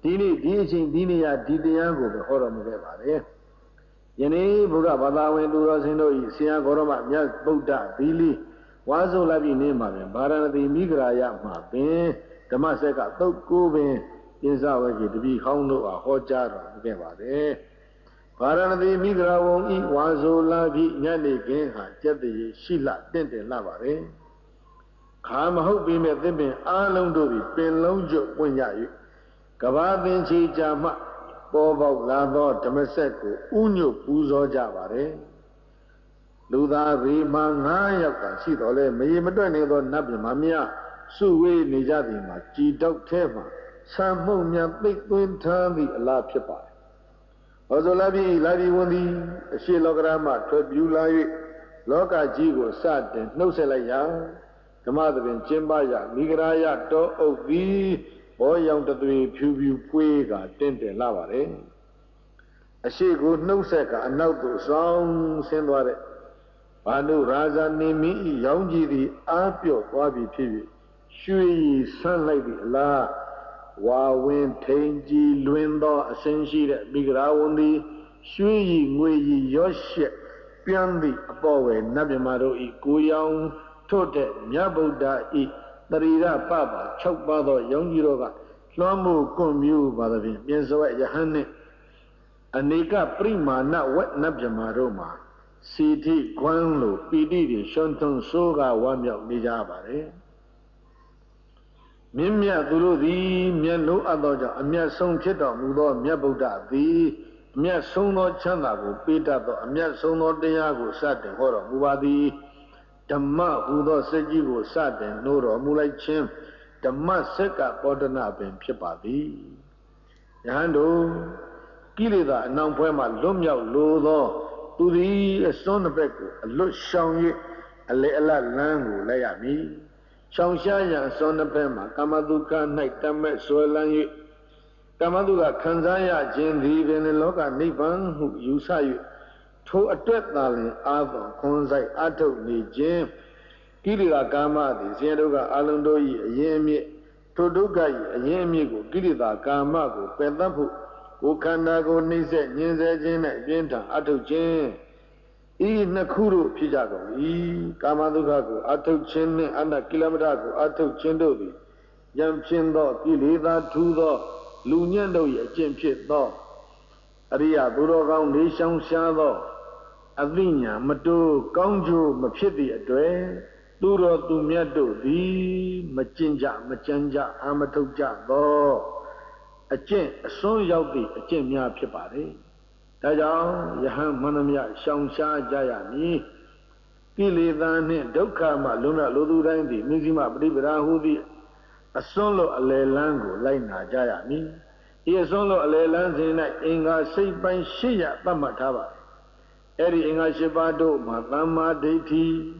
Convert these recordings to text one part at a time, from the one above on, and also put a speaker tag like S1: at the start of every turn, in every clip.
S1: Dini teaching dini ya didiyan go be horo mu ke pare. Yani Buddha Badawen Duro Sindo Siya Goroma Nya Buddha Dili Wazo Labi Nema Baranati Migraya Ma Ben Damaseka Toko Ben Insawaji to be Hondo a Hojar Gevade Baranati Migra won't eat Wazo Labi Nyani Genha Jedi Shila Dente Lavare Kama Hope be met them in Alon Dobi Ben Lonjo Wenyayu Gavadin Chi Jama Bobo Lado Damaseko Unyo Puzo Javare Luda Rima Nayaka Sidole Mayamadonedo Nabi Mamia Suwe Nijadima Jidok Tema Samonia Big Winter the Allah Pipa Also Labi Labi Wundi Shilograma Tribula Loka Jigo Sat no Selaya the mother in Chimbaya Migraya Do of the Boyang the Pubu Puega Tente Lavare a she good no seka and now to song sendware Banu Raja Nimi Yongi the Apio Wabi Pivi Shui sunlight la Wa Win Tangi Luendo Ascensi that Big Rawundi Shui Ngui Yoshi Piandi Apowe Nabimaro I Kuyang Tote Nyabuda I Narira Papa Chokbado Yongiroga Lamu Kumyu Badavi Yensoa Yahane Anika Prima na wet Nabjamaroma Siti Guanlo Pidi Shonton Soga Wamya Nijabare Mimia Dulu the Miano Adoja Amia Song Cheta Mudo Miabuda the Mia Sono Chandago Pita Amia Sono Deago Sate Horo Mubadi Dhamma Hudo Sejigo Sate Noro Mulai Chim Dhamma Seka Podana Ben Pipadi Yando Kilida non poema Lumia Ludo to the son of Beco, a look shang ye a la langu layami. Shangshaya son of Pema, Kamaduka night tamet soelan ye Kamaduka Kanzaya Jin Riven and Loka Nivan who you saw you to a trap darling Ava Konzai Ato Ni Jim Kilida Kama, the Zeroga Alundo Yemi Toduga Yemi Kilida Kama go Pedapu. Ukanago Nise, Ninze Jin, Jinta, Ato Jin. E Nakuru Pijago, E Kamadukago, Ato Chin, Anna Kilamadago, Ato Chindobi, Yam Chindo, Kilida, Tudo, Lunyando, Jim Pit Do, Aria, Buroga, Nisham Shado, Avinia, Matu, Gongju, Mapiti, Adre, Duro Dumiado, the Machinja, Machanja, Amatoja, Do. A chin, a son yauti, a chin mia pipari. Tajao, Yahan Manamia, Shangsha Jayani, Kilidani, Dokama, Luna, Ludurandi, Mizima, Bribirahudi, a solo alelango, Laina Jayani. He is solo alelanzina, Inga Sipan Shia, Tamatava. Eri Inga Shibado, Matama Deti.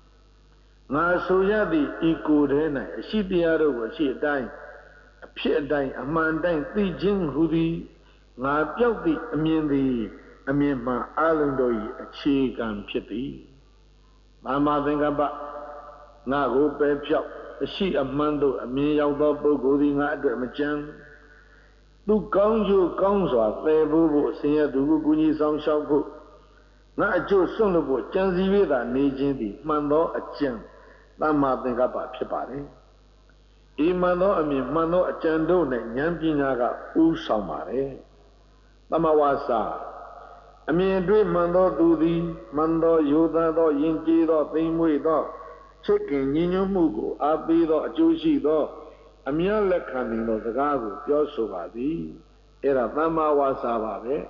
S1: Nasuyadi, Ikurena, Shitiaro, she dying. Pit dying, a man dying, the jing hoodie, not guilty, a mean my islandoi, a cheek and pity. Mamma think about not go bed shop, a sheet of mando, a mean outdoor going at the machan. Do gong you gongs or play boo, sing a do goony song shop book. Not a Joe son of what, Janzi with a nagin, mando, a chin. Mamma think about pipari. Imano, I mean, Mano, a chando, Yampinaga, Usamare. Tamawasa. I mean, dream Mando, do the Mando, Yoda, Yinki, Thingwe, chicken, Yino Mugo, Abi, Juicy, a mere leccaning of the Gago, Yosovadi, Era Tamawasa,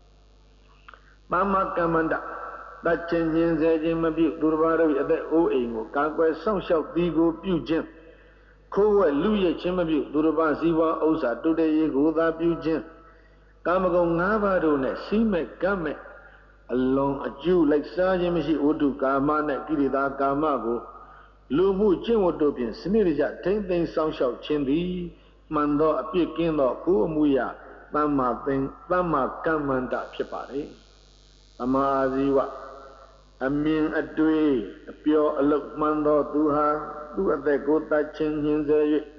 S1: Mama Kamanda, that changes Jim, Durvaro, at the O. Conquest, some shall digo, Pugin. Kowa Luya Chimabu, Duruba Ziva Osa, today Goda Bujin. Kamago Navarone, Sime Game, along a Jew like Sajimishi Udu Kamana, Girida Kamago, Lumu Chimotopian, Sinirija, 10 things some shall chindi, Mando, a Pikindo, Kumuya, Tama thing, Tama Kamanda Pipari, Amaziwa, I mean a dway, a pure look Mando Duha. Do at the good that change in the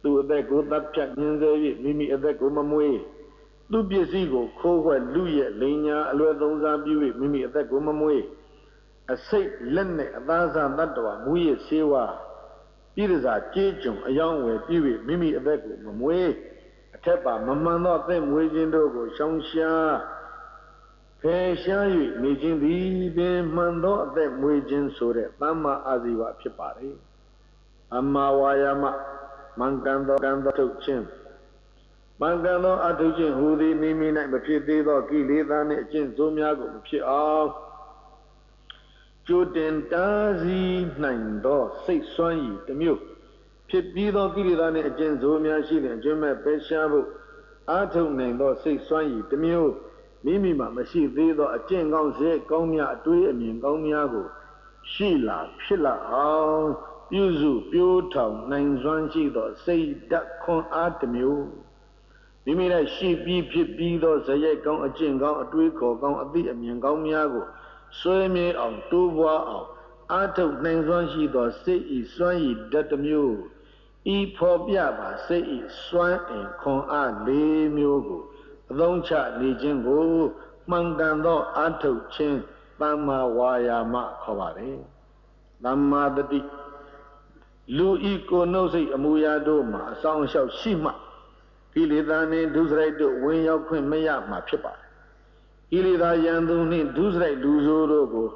S1: သူအသက်ကိုတပ်ဖြတ်ညှင်းဆဲ၍မိမိအသက်ကိုမမွေးသူပစ္စည်းကိုခိုးခွက်လူရဲ့လိန်ညာအလွယ်သုံးစားပြု၍မိမိအသက်ကိုမမွေးအစိတ်လက်နဲ့အသားစားတတ္တဝမူရစ်ဆေးဝါးပြည်ရစာကြေးကြုံအယောင်းဝယ်ပြု၍မိမိအသက်ကိုမမွေးအထက်ပါမမှန်သောအသက်မွေးခြင်းတို့ကိုရှောင်ရှားဖယ်ရှား၍နေခြင်းသည်ပင်မှန်သောအသက်မွေးခြင်းဆိုတဲ့သမ္မာအာဇီဝဖြစ်ပါလေအမ္မာဝါယာမမင်္ဂန်သောကံသောထုတ်ခြင်းမင်္ဂန်သောအထုတ်ခြင်းဟူသည်မိမိ၌မဖြစ်သေးသောကိလေသာနှင့်အကျင့်ဆိုးများကိုမဖြစ်အောင်ကျိုးတင်တားဆီးနိုင်သောစိတ်စွမ်းရည်တစ်မျိုးဖြစ်ပြီးသောကိလေသာနှင့်အကျင့်ဆိုးများရှိတဲ့အကျင့်မဲ့ပယ်ရှားဖို့အာထုတ်နိုင်သောစိတ်စွမ်းရည်တစ်မျိုးမိမိမှာမရှိသေးသောအကျင့်ကောင်းစေကောင်းများအတွေးအမြင်ကောင်းများကိုရှိလာဖြစ်လာအောင်ပြုစုပြိုးထောင်နိုင်စွမ်းရှိသောစိတ်ဓာတ်ခွန်အားတစ်မျိုးမိမိ၌ရှိပြီးဖြစ်ပြီးသောဇယက်ကောင်းအကျင့်ကောင်းအတွေးခေါ်ကောင်းအသိအမြင်ကောင်းများကိုဆွေးမြေ့အောင်တိုးပွားအောင်အာထုတ်နိုင်စွမ်းရှိသောစိတ်ဤစွမ်းရည်ဓာတ်တစ်မျိုးဤဖော်ပြပါစိတ်ဤစွမ်းအင်ခွန်အား၄မျိုးကိုအသုံးချနေခြင်းကိုမှန်ကန်သောအာထုတ်ခြင်းသမ္မာဝါယာမခေါ်ပါတယ်သမ္မာတတိလူဤကိုယ်နှုတ်စိတ်အမူအရာတို့မှာအဆောင်အလျှောက်ရှိမှကိလေသာနှင့်ဒုစရိုက်တို့ဝင်ရောက်ခွင့်မရမှာဖြစ်ပါတယ်ကိလေသာယံသူနှင့်ဒုစရိုက်လူဆိုးတို့ကို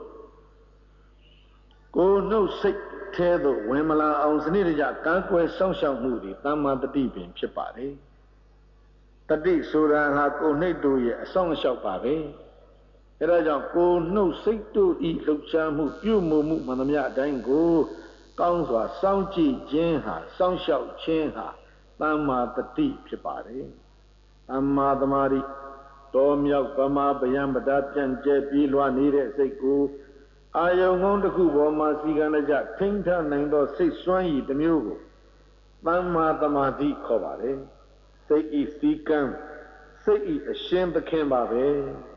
S1: ယ်နှုတ်စိတ်ထဲသို့ဝင်မလာအောင်စနစ်တကျကံကွယ်စောင့်ရှောက်မှုသည်သမ္မာတတိပင်ဖြစ်ပါတယ်တတိဆိုတာဟာကိုယ်နှိတ်တို့ရဲ့အဆောင်အလျှောက်ပါပဲအဲဒါကြောင့်ကိုယ်နှုတ်စိတ်တို့ဤလှုပ်ရှားမှုပြုမှုမှန်သမျှအတိုင်းကိုကောင်းစွာစောင့်ကြည့်ခြင်းဟာစောင့်ရှောက်ခြင်းဟာသမ္မာတတိဖြစ်ပါတယ်သမ္မာသမာဓိတော်မြောက်ပမာဗယံပဒပြန့်ကျဲပြီးလွှားနေတဲ့စိတ်ကိုအာယုံကုန်းတစ်ခုပေါ်မှာစီကံကြထိန်းထားနိုင်သောစိတ်စွမ်းရည်တစ်မျိုးကိုသမ္မာသမာဓိခေါ်ပါတယ်စိတ်ဤစီကံစိတ်ဤအရှင်သခင်ပါပဲ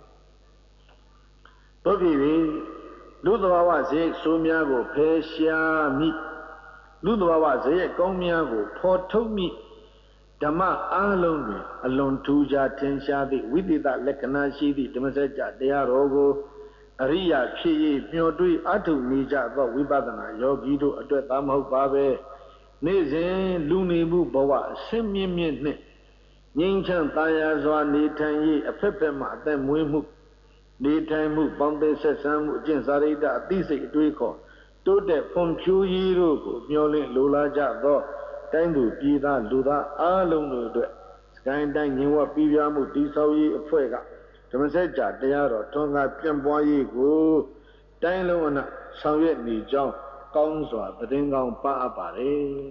S1: တို့ပြီလူသဘာဝဇေဆိုးများကိုဖယ်ရှားမိလူသဘာဝဇေကောင်းများကိုဖော်ထုတ်မိဓမ္မအားလုံးတွင်အလွန်ထူးခြားထင်ရှားသည့်ဝိသေသလက္ခဏာရှိသည့်ဓမ္မစကြာတရားတော်ကိုအရိယာဖြစ်၍မျှော်တွေးအထုနေကြသောဝိပဿနာယောဂီတို့အတွက်သာမဟုတ်ပါပဲနေ့စဉ်လူနေမှုဘဝအဆင်းမြင့်မြင့်နှင့်ငြိမ်းချမ်းသာယာစွာနေထိုင်၍အဖက်ဖက်မှအသက်မွေးမှုနေထိုင်မှုပေါင်းသိဆက်ဆံမှုအကျင့်စာရိတ္တအသိစိတ်အတွေးခေါ်တိုးတက်ဖွံ့ဖြိုးရေးတို့ကိုမျှော်လင့်လိုလားကြသောတိုင်းသူပြည်သားလူသားအားလုံးတို့အတွက်စကိုင်းတိုင်းငြိမ်ဝှက်ပြည်ပြမှုတည်ဆောက်ရေးအဖွဲ့ကဓမ္မစကြာတရားတော်ထွန်းကားပြန့်ပွားရေးကိုတိုင်းလုံးအနှံ့ဆောင်ရွက်နေကြောင်းကောင်းစွာသတင်းကောင်းပါအပ်ပါတယ်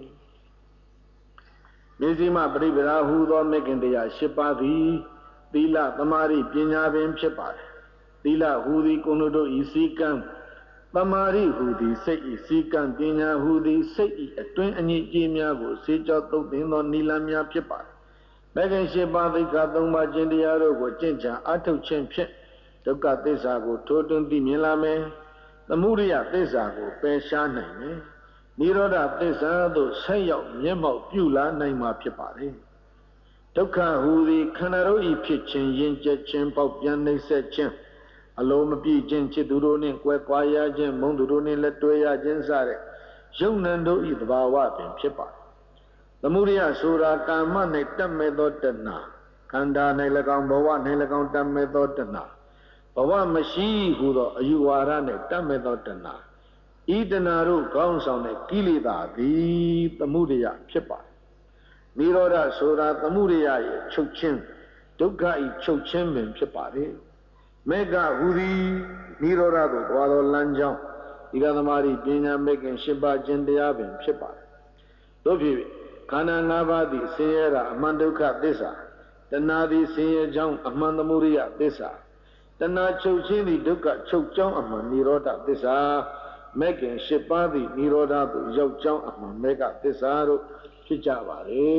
S1: မြေစီမပရိပဒါဟူသောမေခင်တရား၈ပါးသည်သီလသမာဓိပညာပင်ဖြစ်ပါတယ်သီလဟူသည်ကိုယ်တို့ဤစည်းကမ်းသမာဓိဟူသည်စိတ်ဤစည်းကမ်းပညာဟူသည်စိတ်ဤအတွင်းအငြိအကျေးများကိုစေကြောသုတ်သင်သောနိလန်းများဖြစ်ပါတယ်မေခင်၈ပါးသိက္ခာ၃ပါးကျင့်တရားတို့ကိုကျင့်ကြံအထုတ်ခြင်းဖြင့်ဒုက္ခသစ္စာကိုထိုးထွင်းသိမြင်လာမယ်သမုဒယသစ္စာကိုပယ်ရှားနိုင်မယ်နိရောဓသစ္စာသို့ဆက်ရောက်မျက်မှောက်ပြုလာနိုင်မှာဖြစ်ပါတယ်ဒုက္ခဟူသည်ခန္ဓာတို့ဤဖြစ်ခြင်းယဉ်ကျေးခြင်းပေါက်ပြန်နှိမ့်ဆက်ခြင်းအလုံးမပြည့်ခြင်းချစ်သူတို့နှင့်ကွဲကွာရခြင်းမုန်းသူတို့နှင့်လက်တွဲရခြင်းစတဲ့ယုံနံတို့ဤသဘာဝပင်ဖြစ်ပါတယ်သမုဒယဆိုတာကာမ၌တတ်မဲ့သောတဏှာခန္ဓာ၌၎င်းဘဝ၌၎င်းတတ်မဲ့သောတဏှာဘဝမရှိဟုသောအယူဝါဒနှင့်တတ်မဲ့သောတဏှာဤတဏှာတို့ကောင်းဆောင်တဲ့ကိလေသာသည်သမုဒယဖြစ်ပါတယ်နိရောဓဆိုတာသမုဒယရဲ့ချုပ်ခြင်းဒုက္ခဤချုပ်ခြင်းပင်ဖြစ်ပါတယ်မေဃဟူသည်နိရောဓသို့သွားသောလမ်းကြောင်းဒီကသမารိပညာမေခင်၈ပါးခြင်းတရားပင်ဖြစ်ပါတယ်တို့ဖြစ်ခန္ဓာ၅ပါးသည်ဆင်းရဲတာအမှန်ဒုက္ခသစ္စာတဏှာသည်ဆင်းရဲကြောင်းအမှန်သမုဒယသစ္စာတဏှာချုပ်ခြင်းသည်ဒုက္ခချုပ်ကြောင်းအမှန်နိရောဓသစ္စာမေခင်၈ပါးသည်နိရောဓသို့ရောက်ကြောင်းအမှန်မေဃသစ္စာတို့ဖြစ်ကြပါလေ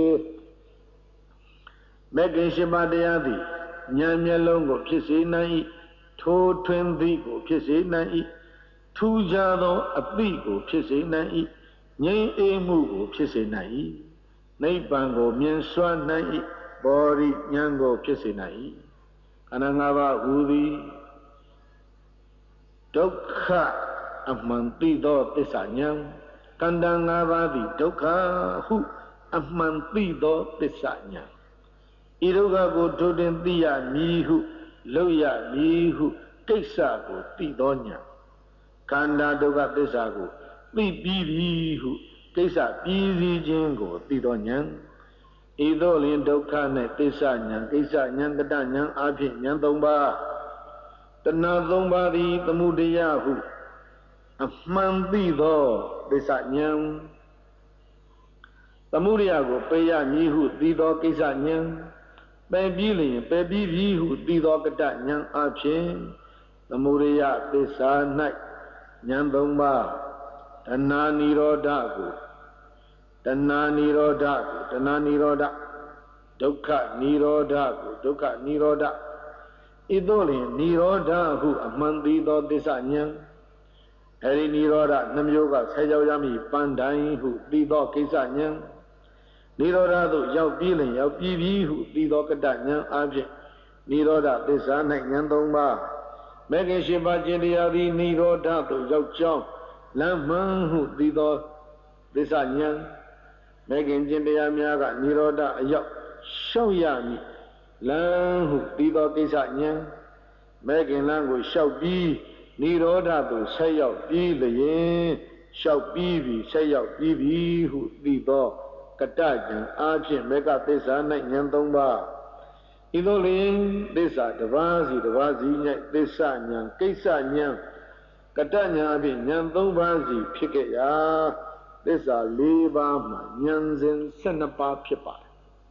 S1: မေခင်၈ပါးတရားသည်ဉာဏ်မျက်လုံးကိုဖြစ်စေနိုင်၏ထိုးထွင်းသည်ကိုဖြစ်စေနိုင်၏ထူးခြားသောအသိကိုဖြစ်စေနိုင်၏ငြိမ်းအေးမှုကိုဖြစ်စေနိုင်၏နိဗ္ဗာန်ကိုမြင်စွမ်းနိုင်၏ဘောဓိဉာဏ်ကိုဖြစ်စေနိုင်၏ခန္ဓာ၅ပါးဟူသည်ဒုက္ခအမှန်သိသောသစ္စာဉာဏ်ခန္ဓာ၅ပါးသည်ဒုက္ခဟုအမှန်သိသောသစ္စာဉာဏ်ဤဒုက္ခကိုထိုတင်သိရမည်ဟုလုပ်ရမည်ဟုကိစ္စကိုသိသောဉာဏ်ခန္ဓာဒုက္ခသစ္စာကိုသိပြီးပြီဟုကိစ္စပြီးစီးခြင်းကိုသိသောဉာဏ်ဤသို့လျှင်ဒုက္ခနှင့်သစ္စာဉာဏ်ကိစ္စဉာဏ်ကတဉာဏ်အဖြစ်ဉာဏ်၃ပါးတဏှာ၃ပါးသည်သမုဒယဟုအမှန်သိသောသစ္စာဉာဏ်သမုဒယကိုပယ်ရမည်ဟုသိသောကိစ္စဉာဏ်ပယ်ပြီးလျှင်ပယ်ပြီးပြီဟုသိသောကတဉာဏ်အဖြစ်သမုဒယသစ္စာ၌ဉာဏ်၃ပါးတဏှာနိရောဓကိုတဏှာနိရောဓကိုတဏှာနိရောဓဒုက္ခနိရောဓကိုဒုက္ခနိရောဓဤသို့လျှင်နိရောဓဟုအမှန်သိသောသစ္စာဉာဏ်အဲဒီနိရောဓနှမျိုးကဆက်ရောက်ရမည်ပန်းတိုင်ဟုသိသောကိစ္စဉာဏ်နိရောဓသို့ရောက်ပြီးလျှင်ရောက်ပြီးပြီဟုသိသောကတဉာဏ်အဖြစ်နိရောဓသစ္စာ၌ဉာဏ်၃ပါးမဂ္ဂင်၈ပါးကျင့်တရားသည်နိရောဓသို့ရောက်ကြောင်းလမ်းမှန်ဟုသိသောသစ္စာဉာဏ်မဂ္ဂင်ကျင့်တရားများကနိရောဓအရောက်ရှောက်ရမည်လမ်းဟုသိသောကိစ္စဉာဏ်မဂ္ဂင်လမ်းကိုရှောက်ပြီးနိရောဓသို့ဆက်ရောက်ပြီးလျင်ရှောက်ပြီးပြီဆက်ရောက်ပြီးပြီဟုသိသောကတဉာဏ်အားဖြင့်မေကသစ္စာ၌ဉာဏ်၃ပါးဤသို့လျင်သစ္စာတစ်ပါးစီတစ်ပါးစီ၌သစ္စာဉာဏ်ကိစ္စဉာဏ်ကတဉာဏ်အဖြစ်ဉာဏ်၃ပါးစီဖြစ်ခဲ့ရာသစ္စာ၄ပါးမှာဉာဏ်စဉ်12ပါးဖြစ်ပါတယ်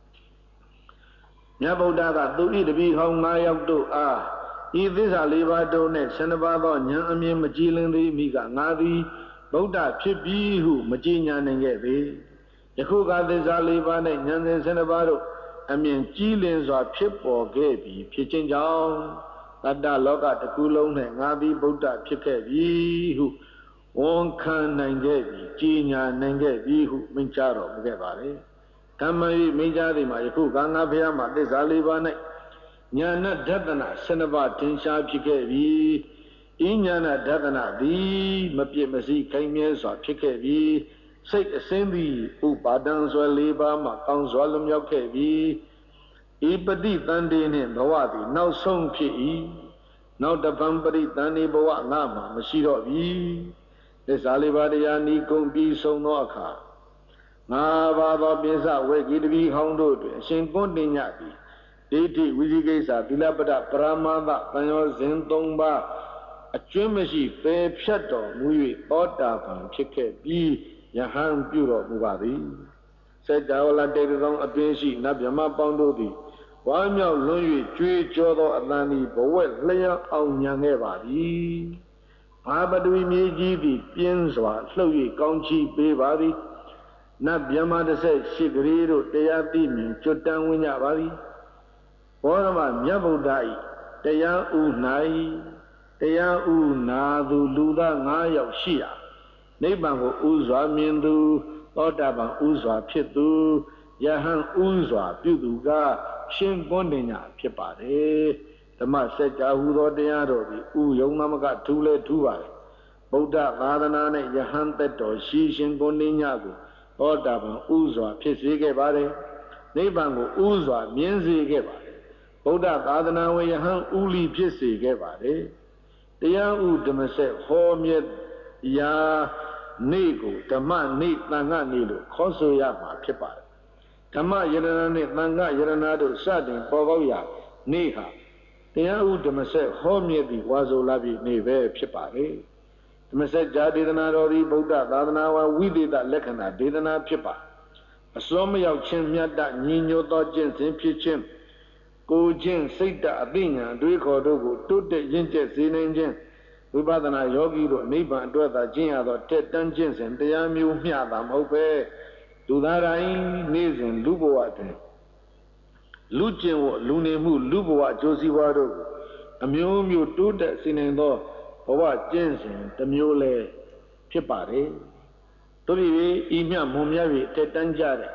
S1: မြတ်ဗုဒ္ဓကသူဤတပည့်ဟောင်း၅ယောက်တို့အားဤသစ္စာ၄ပါးတို့နှင့်12ပါးသောဉာဏ်အမြင်မကြည်လင်သေးမိကငါသည်ဗုဒ္ဓဖြစ်ပြီဟုမကြည်ညာနိုင်ခဲ့ပေယခုကသစ္စာ၄ပါးနှင့်ဉာဏ်စဉ်12ပါးတို့အမြင်ကြည်လင်စွာဖြစ်ပေါ်ခဲ့ပြီဖြစ်ခြင်းကြောင့်တတ္တလောကတစ်ခုလုံး၌ငါသည်ဗုဒ္ဓဖြစ်ခဲ့ပြီဟုဝန်ခံနိုင်ခဲ့ပြီကြည်ညာနိုင်ခဲ့ပြီဟုမိန့်ကြားတော်မူခဲ့ပါလေဓမ္မဤမိန့်ကြားသည်မှာယခုကငါဘုရားမှာသစ္စာ၄ပါး၌ညာဏဒသနာ12ပါးထင်ရှားဖြစ်ခဲ့ပြီဤညာဏဒသနာသည်မပြည့်မစည်ခိုင်မြဲစွာဖြစ်ခဲ့ပြီစိတ်အစင်းသည်ဥပါဒံဆွဲ၄ပါးမှာကောင်းစွာလွန်မြောက်ခဲ့ပြီဤပฏิတန်တေနှင့်ဘဝသည်နောက်ဆုံးဖြစ်၏နောက်တပံပရိတန်တေဘဝငါမှာမရှိတော့ပြီသစ္စာလေးပါးတရားဤကုန်ပြီးဆုံးသောအခါငါပါသောပိစဝေကိတပိဟောင်းတို့တွင်အရှင်ကွန်းတင်ညသည်ဒိဋ္ဌိဝိသိကိစ္စသီလပဒပရမသတန်ရောစဉ်၃ပါးအကျွမ်းမရှိပယ်ဖြတ်တော်မူ၍သောတာပန်ဖြစ်ခဲ့ပြီးယဟန်ပြုတော်မူပါသည်စေတဝလတေတောင်အတွင်းရှိနတ်မြမပေါင်းတို့သည်ဝါမြောက်လွန်း၍ကြွေးကြောသောအတန်သည်ဘဝက်လျှောက်အောင်ညံခဲ့ပါသည်ဘာပတူမြေကြီးသည်ပြင်းစွာလှုပ်၍ကောင်းချီးပေးပါသည်နတ်မြမ18ကလေးတို့တရားသိမြင်ကျွတ်တန်းဝင်ကြပါသည်ဘောဓမမြတ်ဗုဒ္ဓ၏တရားဥ၌တရားဥနာသူလူသား9ယောက်ရှိရာနိဗ္ဗာန်ကိုဥစွာမြင်သူသောတာပန်ဥစွာဖြစ်သူယဟန်ဥစွာပြုသူကရှင်ကွန်းတင်ညာဖြစ်ပါတယ်ဓမ္မစကြာဟူသောတရားတော်သည်ဥယုံသမကထူလဲထူပါတယ်ဗုဒ္ဓသာသနာနဲ့ယဟန်သက်တော်ရှိရှင်ကွန်းတင်ညာကိုသောတာပန်ဥစွာဖြစ်စေခဲ့ပါတယ်နိဗ္ဗာန်ကိုဥစွာမြင်စေခဲ့ပါတယ်ဗုဒ္ဓသာသနာဝေယဟန်ဥလီဖြစ်စေခဲ့ပါတယ်တရားဥဓမ္မစက်ဟောမြတ်ရာနေ့ကိုဓမ္မနေ့သံဃာနေ့လို့ခေါ်ဆိုရမှာဖြစ်ပါတယ်ဓမ္မယရဏနဲ့သံဃာယရဏတို့စတင်ပေါ်ပေါက်ရာနေ့ဟာတရားဥဓမ္မစက်ဟောမြတ်သည့်ဝါဆိုလာပြီနေ့ပဲဖြစ်ပါတယ်ဓမ္မစက်ဇာဒေသနာတော်ဒီဗုဒ္ဓသာသနာဝဝိသေသလက္ခဏာဒေသနာဖြစ်ပါအစွမ်းမရောက်ခြင်းမြတ်တညီညွတ်သောကျင့်စဉ်ဖြစ်ခြင်းကိုခြင်းစိတ်တအသိဉာဏ်အတွေးခေါ်တို့ကိုတိုးတက်ရင့်ကျက်စေနိုင်ခြင်းဝိပဿနာယောဂီတို့နိဗ္ဗာန်အတွက်သာကျင့်ရသောတက်တန်းခြင်းစဉ်တရားမျိုးမျှတာမဟုတ်ပဲလူသားတိုင်းနေ့စဉ်လူဘဝတွင်လူကျင့်ဝတ်လူနေမှုလူဘဝအကျိုးစီးပွားတို့ကိုအမျိုးမျိုးတိုးတက်စေနိုင်သောဘဝကျင့်စဉ်တစ်မျိုးလည်းဖြစ်ပါတယ်တို့ဒီဤမြတ်မွန်မြတ်၍တက်တန်းကြတဲ့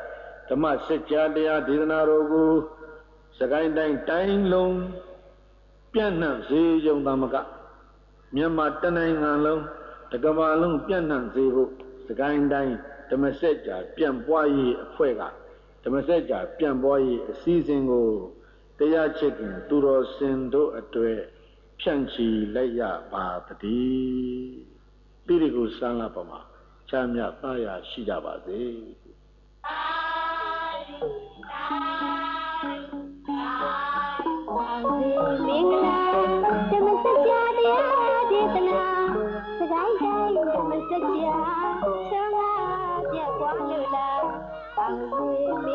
S1: ဓမ္မစကြာတရားဒေသနာတော်ကိုစကိုင်းတိုင်းတိုင်းလုံးပြန့်နှံ့စေကြုံသမကမြန်မာတနိုင်ငံလုံးတစ်ကမ္ဘာလုံးပြန့်နှံ့စေဖို့စကိုင်းတိုင်းဓမ္မစကြာပြန့်ပွားရေးအဖွဲ့ကဓမ္မစကြာပြန့်ပွားရေးအစည်းအဝေးကိုတရားချစ်ခင်သူတော်စင်တို့အတွေ့ဖြန့်ချီလိုက်ရပါတည်းတိရိကိုစံလာပါမှာချမ်းမြတ်သားရရှိကြပါစေ
S2: မင်္ဂလာဓမ္မစကြာတရားဒေသနာစကိုင်းတိုင်းဓမ္မစကြာ